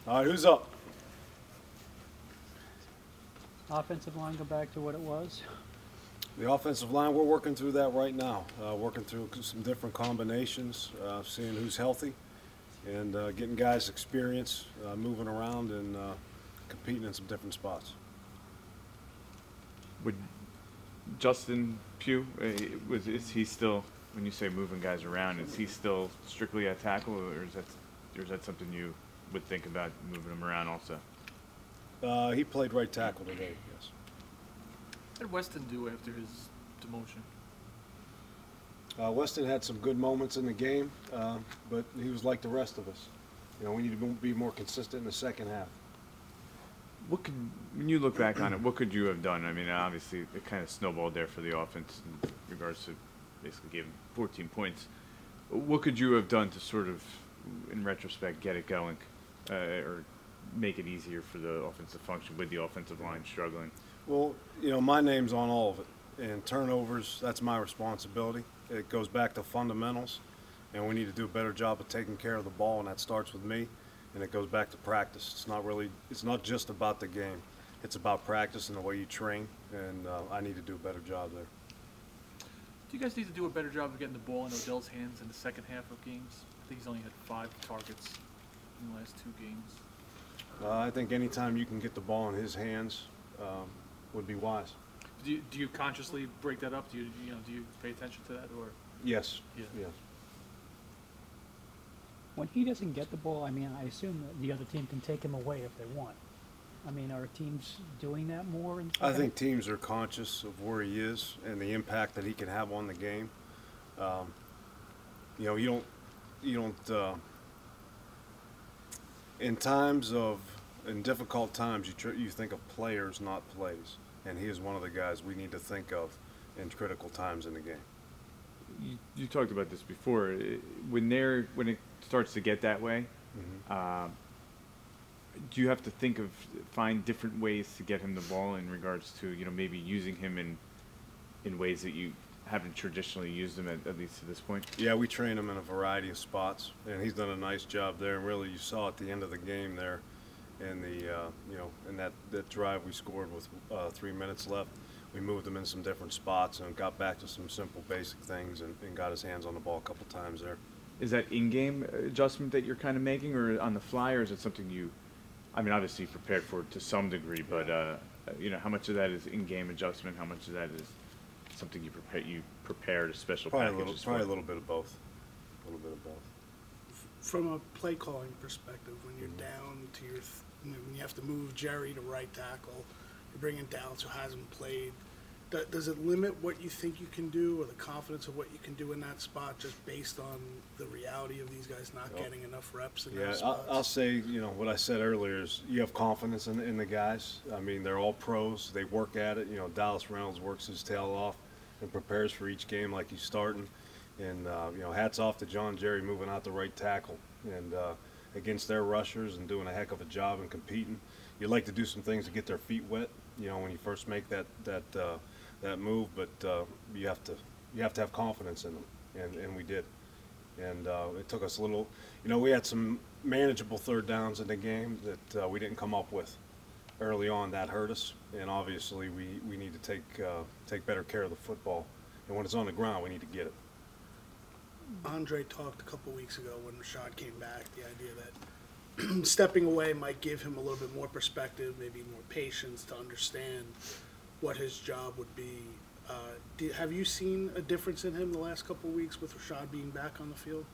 All right, who's up? Offensive line go back to what it was. The offensive line, we're working through that right now. Working through some different combinations, seeing who's healthy, and getting guys experience, moving around and competing in some different spots. Would Justin Pugh, is he still, when you say moving guys around, is he still strictly at tackle, or is that something you would think about moving him around also? He played right tackle today, yes. What did Weston do after his demotion? Weston had some good moments in the game, but he was like the rest of us. You know, we need to be more consistent in the second half. When you look back on it, what could you have done? I mean, obviously, it kind of snowballed there for the offense in regards to basically giving 14 points. What could you have done to sort of, in retrospect, get it going, or make it easier for the offensive function with the offensive line struggling? Well, you know, my name's on all of it. And turnovers, that's my responsibility. It goes back to fundamentals, and we need to do a better job of taking care of the ball, and that starts with me. And it goes back to practice. It's not just about the game. It's about practice and the way you train, and I need to do a better job there. Do you guys need to do a better job of getting the ball in Odell's hands in the second half of games? I think he's only had 5 targets in the last 2 games. I think anytime you can get the ball in his hands would be wise. Do you consciously break that up? Do you pay attention to that, or? Yes. Yeah. Yes. When he doesn't get the ball, I mean, I assume that the other team can take him away if they want. I mean, are teams doing that more? I think teams are conscious of where he is and the impact that he can have on the game. You know, you don't. In difficult times, you think of players, not plays, and he is one of the guys we need to think of in critical times in the game. You talked about this before. When it starts to get that way, do you have to find different ways to get him the ball in regards to, you know, maybe using him in ways that you haven't traditionally used him at least to this point? Yeah, we train him in a variety of spots, and he's done a nice job there. And really, you saw at the end of the game there, in in that drive we scored with 3 minutes left. We moved him in some different spots and got back to some simple, basic things, and got his hands on the ball a couple times there. Is that in-game adjustment that you're kind of making, or on the fly, or is it something I mean, obviously prepared for it to some degree, but you know, how much of that is in-game adjustment? How much of that is something you prepared a special package? Probably a little bit of both. A little bit of both. From a play calling perspective, when you're down to when you have to move Jerry to right tackle, you're bringing Dallas who hasn't played. Does it limit what you think you can do, or the confidence of what you can do in that spot, just based on the reality of these guys not getting enough reps in those spots? I'll say, you know, what I said earlier is you have confidence in the guys. I mean, they're all pros. They work at it. You know, Dallas Reynolds works his tail off and prepares for each game like he's starting. And, you know, hats off to John Jerry moving out the right tackle and against their rushers and doing a heck of a job and competing. You like to do some things to get their feet wet, you know, when you first make that move, but you have to have confidence in them, and we did. And it took us a little, you know, we had some manageable third downs in the game that we didn't come up with early on. That hurt us, and obviously we need to take better care of the football, and when it's on the ground, we need to get it. Andre talked a couple weeks ago when Rashad came back, the idea that stepping away might give him a little bit more perspective, maybe more patience to understand what his job would be. Have you seen a difference in him the last couple of weeks with Rashad being back on the field?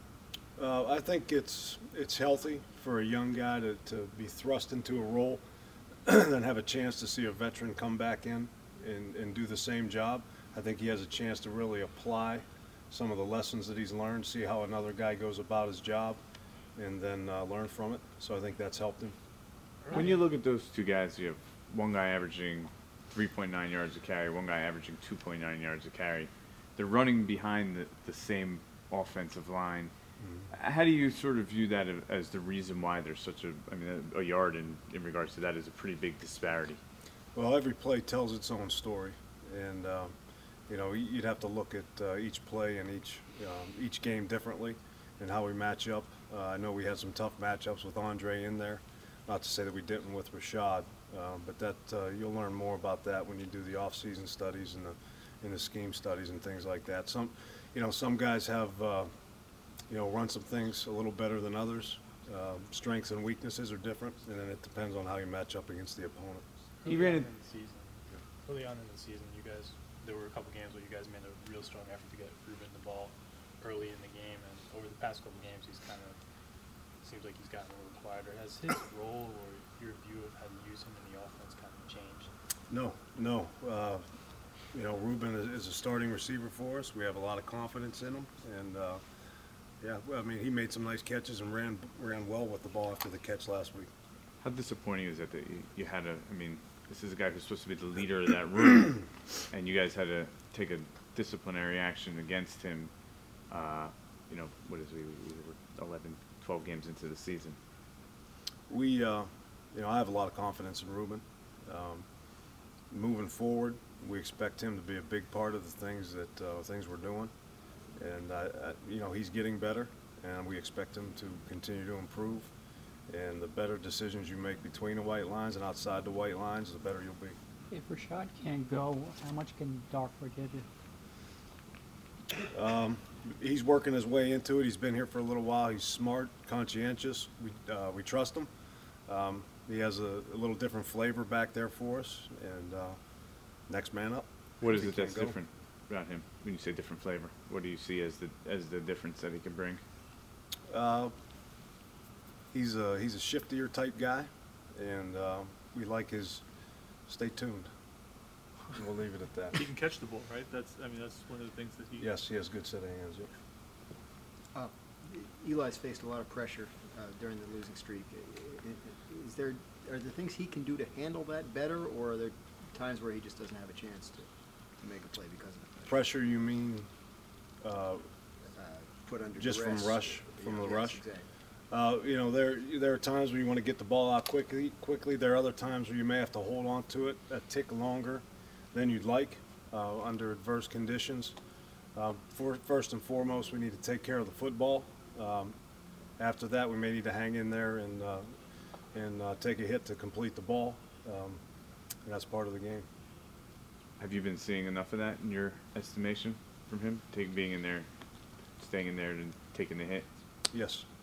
I think it's healthy for a young guy to be thrust into a role and have a chance to see a veteran come back in and do the same job. I think he has a chance to really apply some of the lessons that he's learned, see how another guy goes about his job, and then learn from it. So I think that's helped him. When you look at those two guys, you have one guy averaging 3.9 yards a carry, one guy averaging 2.9 yards a carry. They're running behind the same offensive line. Mm-hmm. How do you sort of view that as the reason why there's such a yard in regards to that is a pretty big disparity? Well, every play tells its own story, and you know, you'd have to look at each play and each game differently and how we match up. I know we had some tough matchups with Andre in there. Not to say that we didn't with Rashad, but that you'll learn more about that when you do the off-season studies and the scheme studies and things like that. Some guys have run some things a little better than others. Strengths and weaknesses are different, and then it depends on how you match up against the opponent. He ran it. Early on in the season, there were a couple games where you guys made a real strong effort to get Ruben the ball early in the game, and over the past couple games, he's kind of seems like he's gotten a little quieter. Has his role or your view of how to use him in the offense kind of changed? No. Ruben is a starting receiver for us. We have a lot of confidence in him, and he made some nice catches and ran well with the ball after the catch last week. How disappointing is that you had this is a guy who's supposed to be the leader of that room, and you guys had to take a disciplinary action against him. What is we were 11, 12 games into the season. I have a lot of confidence in Ruben. Moving forward, we expect him to be a big part of the things we're doing, and he's getting better, and we him to continue to improve. And the better decisions you make between the white lines and outside the white lines, the better you'll be. If Rashad can't go, how much can Darkford give you? He's working his way into it. He's been here for a little while. He's smart, conscientious. We trust him. He has a little different flavor back there for us, and next man up. What is it that's different about him when you say different flavor? What do you see as the difference that he can bring? He's a shiftier type guy, and we like his. Stay tuned. We'll leave it at that. He can catch the ball, right? That's one of the things that he. Yes, he has good set of hands. Yep. Eli's faced a lot of pressure during the losing streak. Are there things he can do to handle that better, or are there times where he just doesn't have a chance to make a play because of the Pressure, you mean? Put under Just duress? from the Yes, rush? exactly. There are times where you want to get the ball out quickly. There are other times where you may have to hold on to it a tick longer than you'd like under adverse conditions. First and foremost, we need to take care of the football. After that, we may need to hang in there and take a hit to complete the ball. And that's part of the game. Have you been seeing enough of that in your estimation from him? Being in there, staying in there, and taking the hit? Yes.